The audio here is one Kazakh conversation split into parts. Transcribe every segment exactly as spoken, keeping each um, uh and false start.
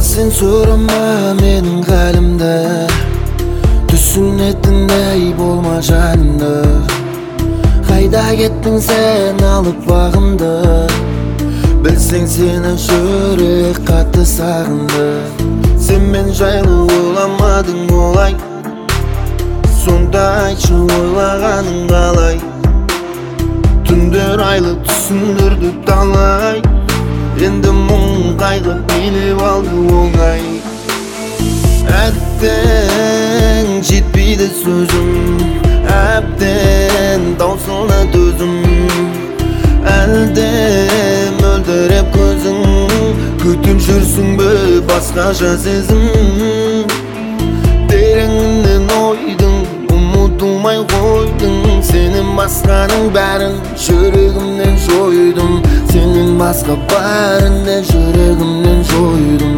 сен сұрама менің қалымды, түсінетіндей болма жанымды. Қайда кеттің сен алып бағымды, білсең сені жүрек қатты сағынды. Сен мен жайлы ойламадың олай, сонда айтшы ойлағаның қалай. Түндер айлы түсіндірді талай, енді мұң қайғы билеп алды оңай. Әттең жетпейді сөзім, әбден таусылды төзім. Әлде мөлдіреп көзің, күтіп жүрсің бе басқаша сезім. Тереңінен ойдың, ұмытылмай қойдың. Сенен басқаның бәрін жүрегімнен жойдым. Сенен басқа бәрін де жүрегімнен жойдым.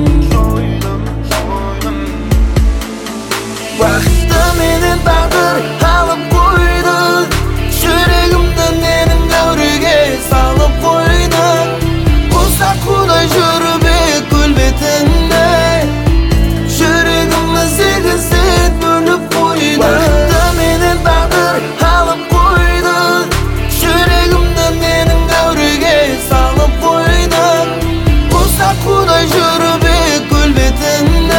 Бақытты менен тағдыр алып қойды, жүрегімді менің дәуреге салып қойды. Ұзақ құдай жүріп ек көл бетінде, жүрегімді сегіз сет бөліп қойды. Бақытты менен тағдыр алып қойды, жүрегімді менің дәуреге салып қойды. Ұзақ құдай жүріп ек көл бетінде,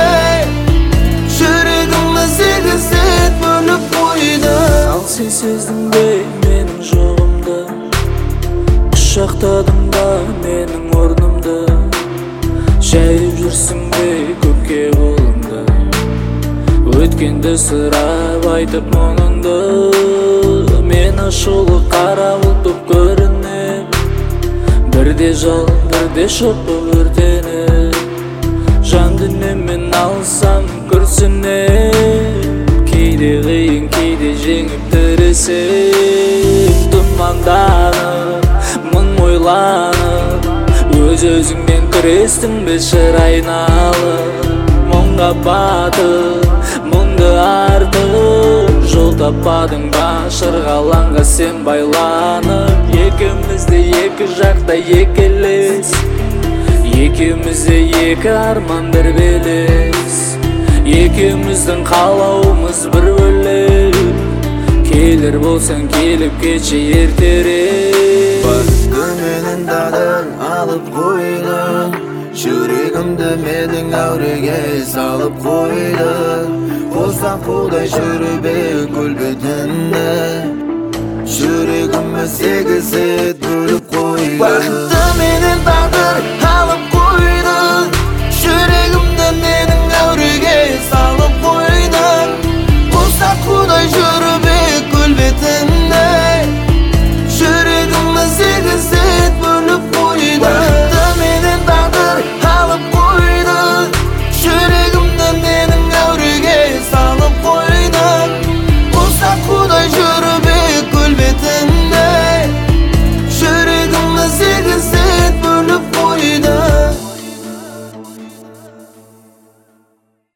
сен сездің бе менің жоғымды, құшақтадың ба менің орнымды. Жайып жүрсің бе көкке қолыңды, өткенді сұрап айтып мұңыңды. Мен ашулы қара бұлт боп көрініп, бірде жал бірде шоқ боп өртеніп. Жан дүниеммен алсам күрсініп, кейде қиын кейде жеңіп тіресем. Тұманданып, мың ойланып, өз-өзіңмен күрестің бе шыр айналып. Мұңға батып, мұңды артып, жол таппадың ба шырғалаңға сен байланып. Екеумізде екі жақта екелес, екеумізде екі арман бір белес. Екеуміздің қалауымыз бір бөлек, келер болсаң келіп кетші ертерек. Бақытты менен тағдыр алып қойды, жүрегімді менің әуреге салып қойды. Қосақ қолдай жүріп ек көл бетінде, жүрегімді сегіз сет бөліп қойды. Бақытты менен тағдыр